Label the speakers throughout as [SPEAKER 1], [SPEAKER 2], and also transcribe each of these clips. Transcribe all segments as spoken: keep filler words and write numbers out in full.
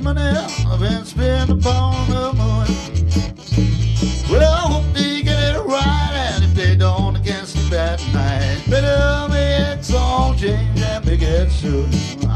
[SPEAKER 1] money I've been spent upon the moon. Well, I hope they get it right, and if they don't, against the bad night. Better make some change and make it soon.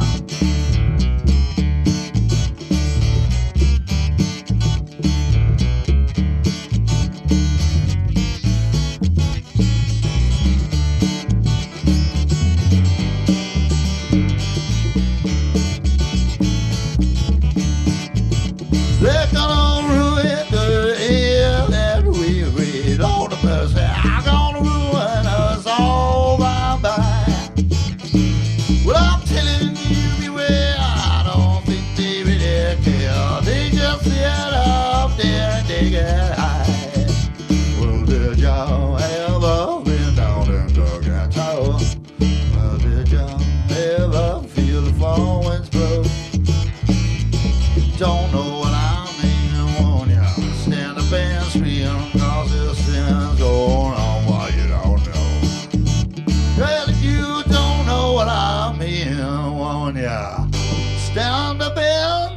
[SPEAKER 1] They're gonna ruin the air that we read. Lord of mercy, I'm gonna ruin us all by by. Well, I'm telling you, beware. I don't think they really care. They just sit up there and they get high. Well, did y'all ever been down in the tower? Well, did y'all ever feel the fall winds blow? Don't know what I stand up and scream, cause this thing's going on while you don't know. Well, if you don't know what I mean, won't ya stand up and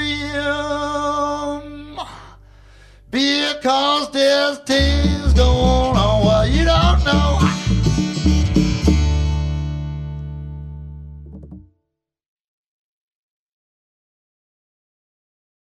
[SPEAKER 1] scream? Because there's things going on.